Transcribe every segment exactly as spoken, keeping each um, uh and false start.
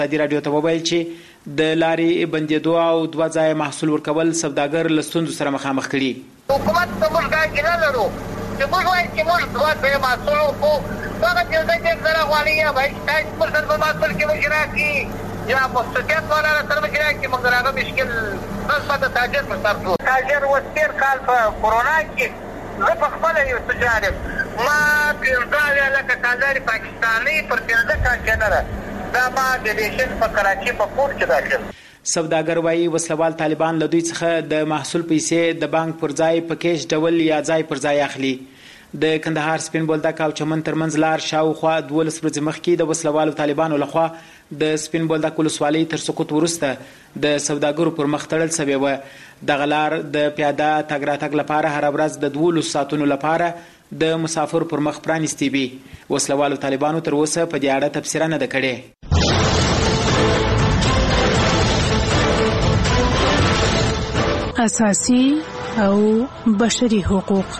ازادي راډیو ته وویل چې د لارې بندېدو او دوه ځایه محصول ورکول سوداګر له ستونزو سره مخامخ کړي. حکومت ته موږ دا ګیله لرو چې موږ وایو چې موږ دوه ځایه محصول وکړو، هغه پنځه دېرش زره غواړي یا به شپږ پرسنټ په محصول کې موږ راکړي یا مستقیت والا سره موږ راکړي، موږ د هغه مشکل نسبت د تاجر په سر کړو. تاجر اوس تېر کال په کورونا کې زه په خپله یو تجار یم، ما پنځه اویا لکه کالدارې پاکستاني پر پنځه کنټینره دا ما د ریشن په کراچي په کور کې داخل. سوداګر وایي وسلوال طالبان له دوی څخه د محصول پیسې د بانک پر ځای په کیش ډول یا ځای پر ځای اخلي. د کندهار سپین بولدک او چمن ترمنځ لار شاوخوا دولس ورځې مخکې د وسلوالو طالبانو لخوا د سپین بولدک ولسوالۍ تر سقوط وروسته د سوداګرو پر مخ تړل سوې وه. دغه لار د پیاده تګ راتګ لپاره هره ورځ د دولسو ساعتونو لپاره د مسافر پر مخ پرانیستې وي. وسلوالو طالبانو تر اوسه په دې اړه تبصره نه ده کړې. اساسي او بشري حقوق.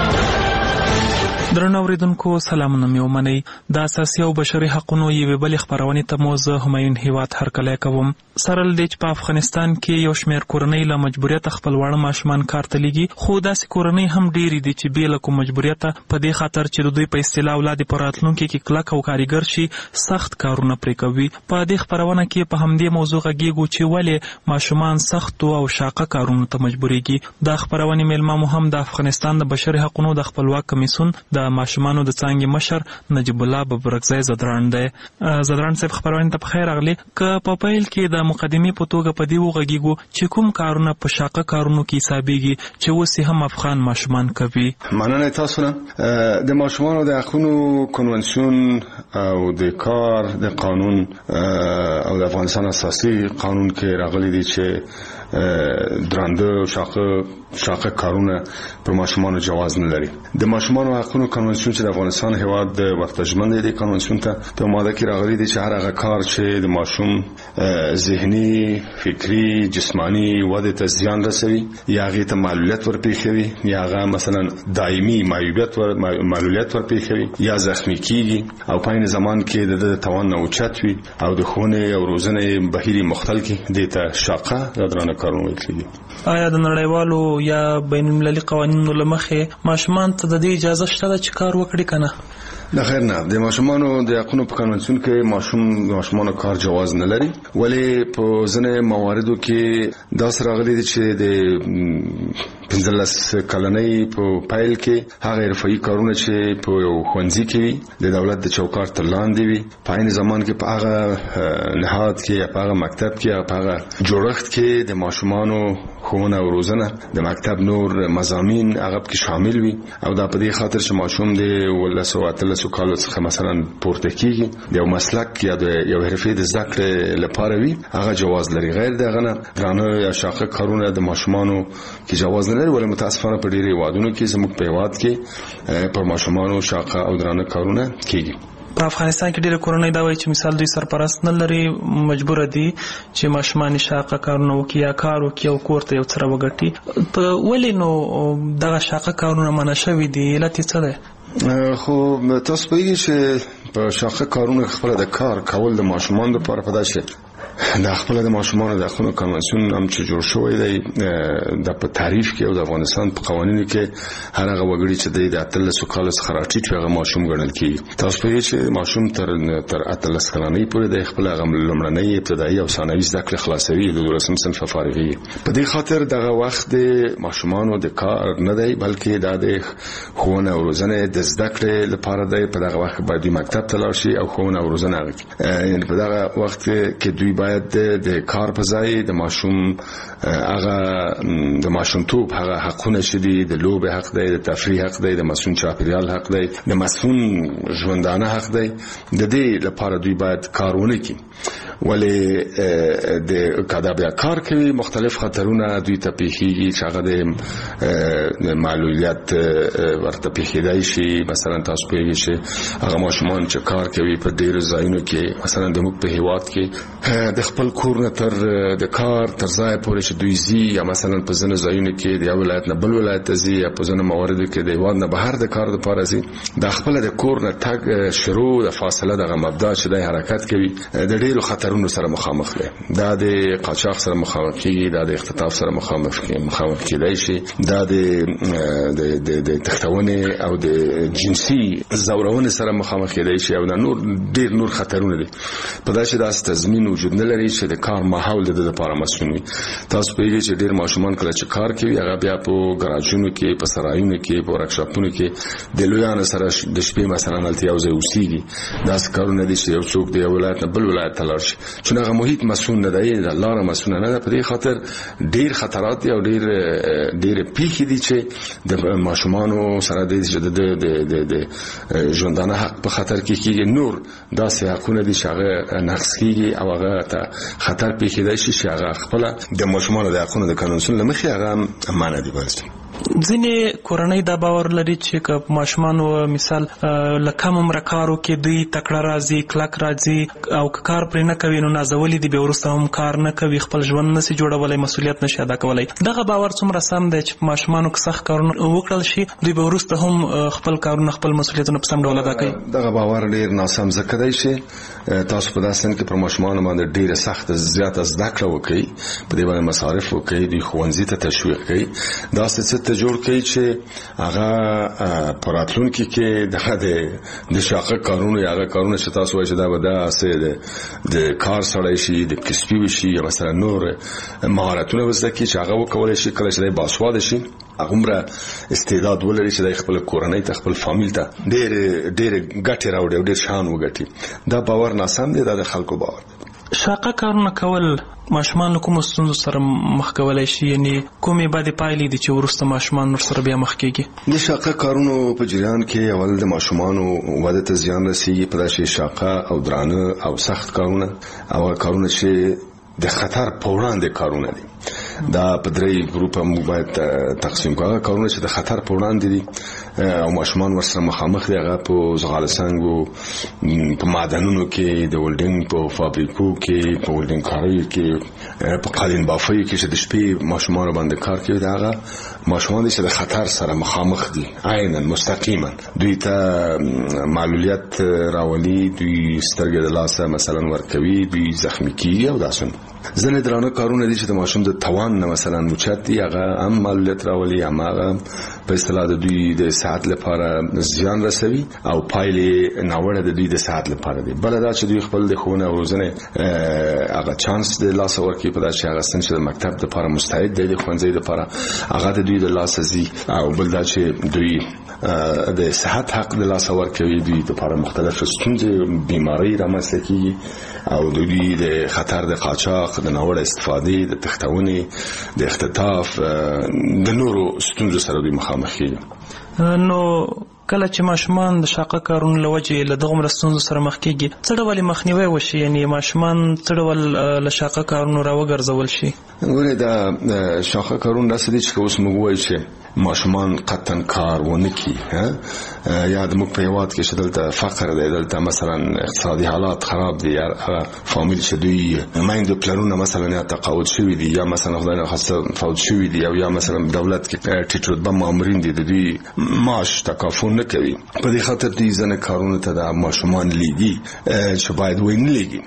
درنو اوریدونکو سلامونه مې ومنئ. د اساسي او بشري حقونو یوې بلې خپرونې ته مو زه همایون هیواد هرکلی کوم. سره له دې چې په افغانستان کې یو شمېر کورنۍ له مجبوریته خپل واړه ماشومان کار ته لېږي، خو داسې کورنۍ هم ډېرې دي چې بې له کوم مجبوریته په دې خاطر چې د دوی په اصطلاح اولاد په راتلونکي کې کلک او کارګر شي سخت کارونه پرې کوي. په دې خپرونه کې په همدې موضوع غږیږو چې ولې ماشومان سختو او شاقه کارونو ته مجبوریږي. دا خپرونې میلمه مو هم د افغانستان د بشري حقونو د خپلواک کمیسیون د ماشومانو د څانګې مشر نجیب الله ببرکزی زدران دی. زدران صاحب خپرونې ته پخیر راغلی. که په پیل کې د مقدمې په توګه په دې وغږیږو چې کوم کارونه په شاقه کارونو کې حسابیږي چې اوس هم افغان ماشومان کوي. مننه تاسو نه. د ماشومانو د حقونو کنونسیون او د کار د قانون او د افغانستان اساسي قانون کې راغلي دي چې درانده شاقه شاقه کارونه پر ماشومانو جواز نه لري. د ماشومانو حقونو کنونسیون چې د افغانستان هیواد د ورتجمن دی کنونسیون ته په ماده کې راغلي دي چې هر هغه کار چې د ماشوم ذهني، فکری، جسمانی وده ته زیان رسوي یا هغه ته معلولیت ورپېښوي یا هغه مثلا دایمي معیوبیت ور معلولیت ورپېښوي یا زخمی کیږي او په عین زمان کې د توان نه اوچت وي او د ښوونې او روزنې بهیر مختل کې د ته شاقه درانه کارونه وکړي. آیا د نړیوالو یا بین المللي قوانینو له مخې ماشومان ته د دې اجازه شته ده چې کار وکړي که نه؟ نه خیر نه. د ماشومانو د حقونو په قانون کې ماشوم د ماشومانو کار جواز نه لري، ولی په ځینې مواردو کې داس راغلي دي چې د پنځلس کلنۍ په پیل کې هغه حرفوي کارونه چې په یو ښوونځي کې د دولت د چوکاټ تر لاندې وي په عین زمان کې په هغه نهاد کې یا په هغه مکتب کې یا په هغه جوړښت کې د ماشومانو ښوونه او روزنه د مکتب نور مضامین هغه کې شامل وي او دا په دې خاطر چې ماشوم د ولسو اتلسو کالو څخه مثلا پورته کیږي د یو مسلک یا د یو حرفې د زده کړې لپاره وي هغه جواز لري. غیر دغه نه درانه یا شاقه کارونه د ماشومانو کې جواز نه لري، ولې متاسفانه په ډېری هیوادونو کې زموږ په هیواد کې پر ماشومانو شاقه او درانه کارونه کیږي. په افغانستان کې ډېر کورنۍ دا وایي چې مثال دوی سرپرست نه لري، مجبور دي چې ماشومان شاقه کارونه وکړي یا کار وکړي او کور ته یو څه راوګټي. په ولې نو دغه شاقه کارونه منع شوي دي؟ علت یې څه دی؟ خو تاسو پوهیږئ چې په شاقه کارونه خپله د کار کول د ماشومانو لپاره په داسې د خپل د ماشومانو د حقونو کنونسیون هم چې جوړ شوی دی د په تعریف کې او د افغانستان په قوانینو کې هر هغه وګړي چې د اتلسو کالو څخه راټیټ وي هغه ماشوم ګڼل کېږي. تاسو پوهیږئ چې ماشوم تر تر اتلس کلنۍ پورې د خپل هغه لومړنۍ ابتدایي او ثانوي زده کړې خلاصوي د دولسم صنف فارغي. په دې خاطر دغه وخت د ماشومانو د کار نه دی بلکې دا د ښوونه او روزنې د زده کړې لپاره دی. په دغه وخت باید دوی مکتب ته لاړ شي او ښوونه او روزنه یعنې په دغه وخت کې دوی باید د کار په ځای د ماشوم هغه د ماشومتوب هغه حقونه چې دي د لوبې حق دی، د تفریح حق دی، د مسئول چاپیریال حق دی، د مسئول ژوندانه حق دی، د دې لپاره دوی باید کار ونه کړي. ولې د کدا بیا کار کوي مختلف خطرونه دوی ته پیښیږي چې هغه د معلولیت ورته پیښیدای شي. مثلا تاسو پوهیږئ چې هغه ماشومان چې کار کوي په ډېرو ځایونو کې مثلا د موږ په هیواد کې د خپل کور نه تر د کار تر ځای پورې چې دوی ځي یا مثلا په ځینو ځایونو کې د یو ولایت نه بل ولایت ته ځي یا په ځینو مواردو کې د هیواد نه بهر د کار دپاره ځي. د خپله د کور نه تګ شروع د فاصله دغه مبدا چې دی حرکت کوي د ډېرو خطر خطرونو سره مخامخ دي. دا د قاچاق سره مخامخ کیږي، دا د اختطاف سره مخامخ مخامخ کیدای شي، دا د د د تختونې او د جنسي زورونې سره مخامخ کیدای شي، او دا نور ډیر نور خطرونه دي. په داسې داس تضمین وجود نه لري چې د کار ماحول د لپاره مسؤل وي. تاسو پیږئ چې ډیر ماشومان کله چې کار کوي هغه بیا په ګراجونو کې، په سرایونو کې، په ورکشاپونو کې د لویانو سره د شپې مثلا هلته یو ځای اوسېږي. داسې کارونه دي چې یو څوک د یو ولایت نه بل ولایت ته لاړ شي، چې هغه محیط مسؤل نه دی، د لاره مسؤل نه ده. په دې خاطر ډیر خطرات دي او ډیر ډیر پیښې دي چې د ماشومانو سره د د د ژوندانه حق په خطر کې کېږي. نور داسې حقونه دي چې هغه نقض کېږي او هغه ته خطر پیښېدای شي چې هغه خپله د ماشومانو د حقونو د قانون له مخې هغه منع دي. بس ځینې کورنۍ دا باور لري چې که ماشومان مثال له کم عمره کارو کې دوی تکړه راځي، کلک راځي او که کار پرې نه کوي نو نازولي دي، بیا وروسته هم کار نه کوي، خپل ژوند نشي جوړولی، مسؤلیت نشي ادا کولی. دغه باور څومره سم دی چې ماشومانو که سخت کارونه وکړل شي دوی به وروسته هم خپل کارونه خپل مسؤلیتونه په سم ډول ادا کوي؟ دغه باور ډیر ناسم ځکه دی چې تاسو په داسې کې پر ماشومانو باندې ډیره سخت زیاته زده کړه وکړي، په دې باندې مصارف وکړي، دوی ښوونځي ته تشویق کړي، داسې څه ته جوړ کړي چې هغه په راتلونکي کې دغه د شاقه کارونه یا هغه کارونه چې تاسو وایئ چې دا به داسې د کار سړی شي، د کسبي شي، یا مثلا نور مهارتونه وزده کړي چې هغه وکولی شي کله چې دی باسواده شي، هغومره استعداد ولري چې د خپل کورنۍ ته خپل فامیل ته ډېر ډېر ګټې راوړي او ډېر شان وګټي. دا باور ناسم دی، دا د خلکو باور دی. شاقه کارونه کول ماشومان له کومو ستونزو سره مخ کولی شي؟ یعنې کومې بدې پایلې دي چې وروسته ماشومان ورسره بیا مخ کېږي؟ د شاقه کارونو په جریان کې اول د ماشومانو وده ته زیان رسېږي. په داسې شاقه او درانه او سخت کارونه او کارونه چې د خطر په وړاندې کارونه دي، دا په درې ګروپه موږ باید تقسیم کړو. هغه کارونه چې د خطر په وړاندې دي او ماشومان ورسره مخامخ دي، هغه په زغال سنګو، په معدنونو کې، د ولډینګ په فابریکو کې، په ولډینګ کاریو کې، په قالین بافیو کې چې د شپې ماشومان باندې کار کوي. دا هغه ماشومان دي چې د خطر سره مخامخ دي، عیناً مستقیما دوی ته معلولیت راولي، دوی سترګې د لاسه مثلا ورکوي، دوی زخمی کیږي او داسې. ځینې درانه کارونه دي چې د ماشوم د توان نه مثلا اوچت دي، هغه هم معلولیت راولي، هم هغه په اصطلاح د دوی د صحت لپاره زیان رسوي او پایلې ناوړه د دوی د صحت لپاره دي. بله دا چې دوی خپل د ښوونې او روزنې هغه چانس د لاسه ورکوي، په دا چې هغه سن چې د مکتب دپاره مستعد دی، د ښوونځي دپاره هغه د دوی د لاسه ځي. او بل دا چې دوی د صحت حق د لاسه ورکوي، دوی دپاره مختلف ستونزې بیماری رامنځته کېږي او دوی د خطر د قاچاق، د ناوړه استفادې، د تختونې، د اختطاف، د نورو ستونزو سره دوی مخامخ کېږي. نو کله چې ماشومان د شاقه کارونو له وجې له دغومره ستونزو سره مخ کېږي، څه ډول مخنیوی وشي؟ یعنې ماشومان څه ډول له شاقه کارونو راوګرځول شي؟ ګورئ، دا شاقه کارونه داسې دي چې اوس موږ وایو چې ماشومان قطعا کار ونه کړي، یا د موږ په هېواد کې چې دلته فقر دی، دلته مثلا اقتصادي حالات خراب دي، یا هغه فامیل چې دوی میندو پلرونه مثلا یا تقاعد شوي دي، یا مثلا خدای نخواسته فوت شوي دي، او یا مثلا دولت کې ټیټ رتبه مامورین دي، د دوی معاش تکافل نه کوي. په دې خاطر دوی ځینې کارونو ته د ماشومان لیږي چې باید ونه لیږي،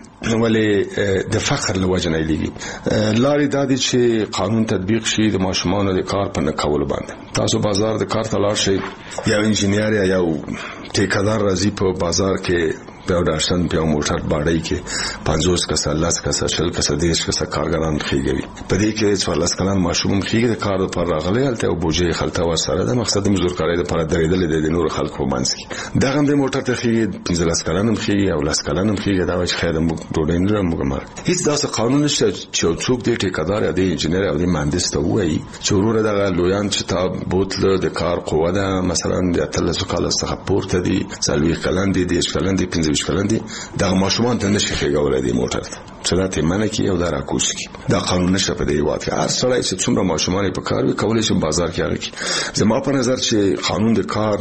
ولې د فقر له وجې نه لیږي. لارې دا دي چې قانون تطبیق شي د ماشومانو د کار په نه کولو باندې. تاسو بازار د کار ته لاړ شئ، یو انجینیر یا یو ټیکهدار راځي په بازار کې په یو ډاشن په یو موټر باډۍ کې پنځوس کسه، لس کسه، شل کسه، دېرش کسه کارګران خېږوي. په دې کې څوارلس کلن ماشوم هم خېږي، د کار لپاره راغلی، هلته یو بوجۍ خلطه ورسره ده، مقصد د مزدورکارۍ لپاره درېدلی دی د نورو خلکو په منځ کې. دغه هم د موټر ته خېږي، پنځلس کلن هم خېږي او لس کلن هم خېږي. دا وایي چې خیر موږ ډوډۍ نه لرو، موږ مرګ. هېڅ داسې قانون نشته چې یو څوک دې ټیکهدار یا دې انجینر یا دې مهندس ته ووایي چې وروره دغه لویان چې تا بوتله د کار قوه ده مثلا د اتلسو کالو څخه پورته دي، څلوېښت کلن دي، دېرش کلن دي، پنځه ویشت کلن دي، دغه ماشومان ته نشي خېږولی دې موټر ته، چې دا ته یې منع کړي او دا راکوز کړي. دا قانون نشته په دې هېواد کې. هر سړی چې څومره ماشومان یې په کار وي کولی شي بازار کې هغه کړي. زما په نظر چې قانون د کار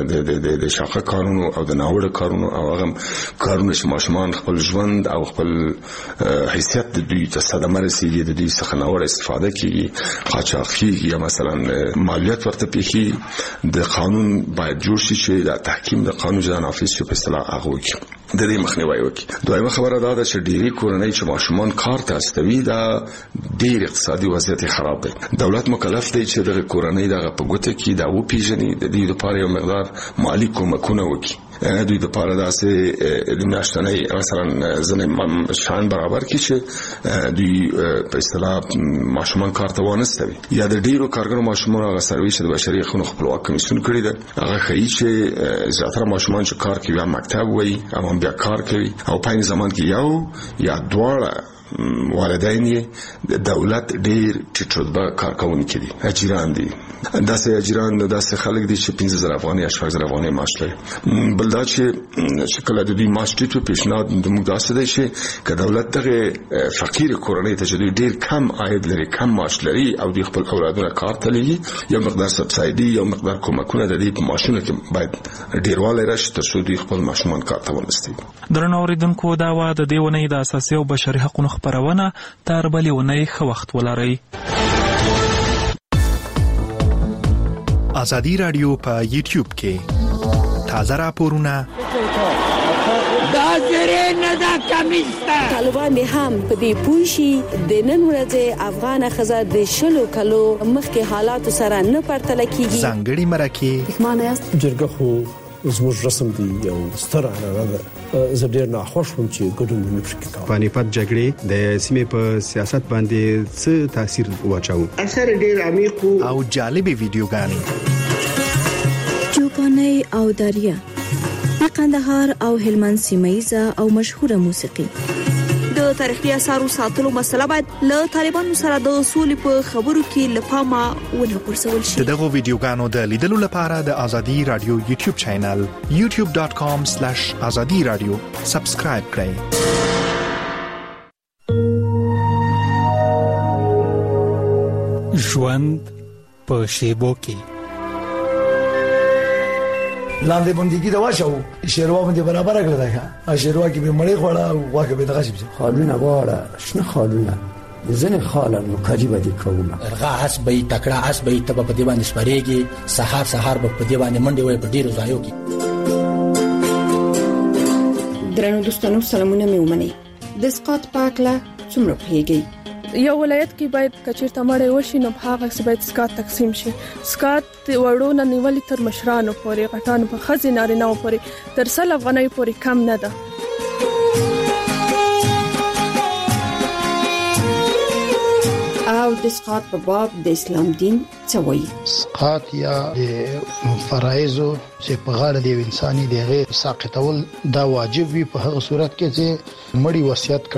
د شاقه کارونو او د ناوړه کارونو او هغه کارونه چې ماشومان خپل ژوند او خپل حیثیت د دوی ته صدمه رسېږي، د دوی څخه ناوړه استفاده کېږي، قاچاق کېږي یا مثلا مالیات ورته پېښېږي، د قانون باید جوړ شي چې د تحکیم د قانون جدا نافذ شي، په اصطلاح هغه وکړي. د دې مخنیوي وکړي. دویمه خبره دا ده چې ډېری کورنۍ چې ماشومان کار ته استوي دا ډېر اقتصادي وضعیت خراب دی. دولت مکلف دی چې دغه کورنۍ دغه په ګوته کې دا وپیژني، د دې لپاره یو مقدار مالی کومکونه وکړي. دوی د پاره داسې د میاشتنۍ مثلا ځنې شان برابر کړي چې دوی په اصطلاح ماشومان کار ته وانستوي. یا د ډیرو کارګرو ماشومان هغه سرویس د بشري حقوقو خپلواک کمیسیون کړی دی، هغه ښیي چې زیاتره ماشومان چې کار کوي یا مکتب وایي او هم بیا کار کوي او په زمان کې یو یا دواړه والدین یې د دولت ډیر ټیټ رتبه کارکونکي دي، اجیران دي. داسې اجیران داسې خلک دي چې پنځه زره افغانۍ یا شپږ زره افغانۍ معاش لري. بل دا چې چې کله د دوی معاش ټیټ وي، پیشنهاد زموږ داسې دی چې که دولت دغه فقیر کورنۍ ته چې دوی ډیر کم عاید لري، کم معاش لري او دوی خپل اولادونه کار ته لېږي، یو مقدار سبسایډي، یو مقدار کومکونه د دې په معاشونو کې باید ډیروالی راشي تر څو دوی خپل ماشومان کار ته ونستي. درنو اورېدونکو، دا وه د دې اونۍ د اساسي او بشري حقوقو خپرونه. تر بلې اونۍ ښه وخت ولرئ. ازادي رادیو په یوټیوب کې تازه راپورونه دا زری نه دا کمیسته طالبان هم په دې پوښي د نن ورځې افغان خزر د شلو کلو مخکې حالات سره نه پرتله کیږي. ځانګړي مرکه معنی است جرګه خو زموږ رسم دی یو ستر عنعنه ده. زه ډېر ناخوښ وم چې ګډون نه پکې کوم. پانیپت جګړې د سیمې په سیاست باندې څه تاثیر واچاو؟ اثر ډېر عمیق او جالبې ویډیوګانې، چوپاني او دریا، قندهار او هلمند سیمایزه او مشهوره موسیقي. د تاریخي اثارو ساتلو مسله باید له طالبانو سره د اصول په خبرو کې لپاره ونه پرسول شي. دغه ویډیوګانو د لیدلو لپاره د ازادي رادیو یوټیوب چینل یوټیوب ډاټ کام سلیش ازادي رادیو سبسکرایب کړئ. ژوند په شیبو کې لاندې باندې دا واچو شیروا باندې برابر کړل دا شیروا کې به مړی خوړه او واکه به دغه شي خالونه واړه شنه خالونه ځنه خاله نو کاجی باندې کومه ارغا اس به تکړه اس به تب په دی باندې سپریږي سحر سحر په دی باندې منډي وي په ډیرو ځایو کې. درنو دوستانو سلامونه مې ومني. د سقاط پاکله څومره پیږي یو ولایت کې باید کچیرته مړی وشي نو په هغه کې باید سکات تقسیم شي. سکات وړو نه نیولې تر مشرانو پورې، غټانو په خزې نارینه پورې تر سل افغانۍ پورې کم نه ده. او د سقاط په باب د اسلام دین څه وایي؟ سقاط یا د فرایضو چې په غاړه دی انساني دی غیر ساقطول دا واجب وي په هغه صورت کې چې مړی وصیت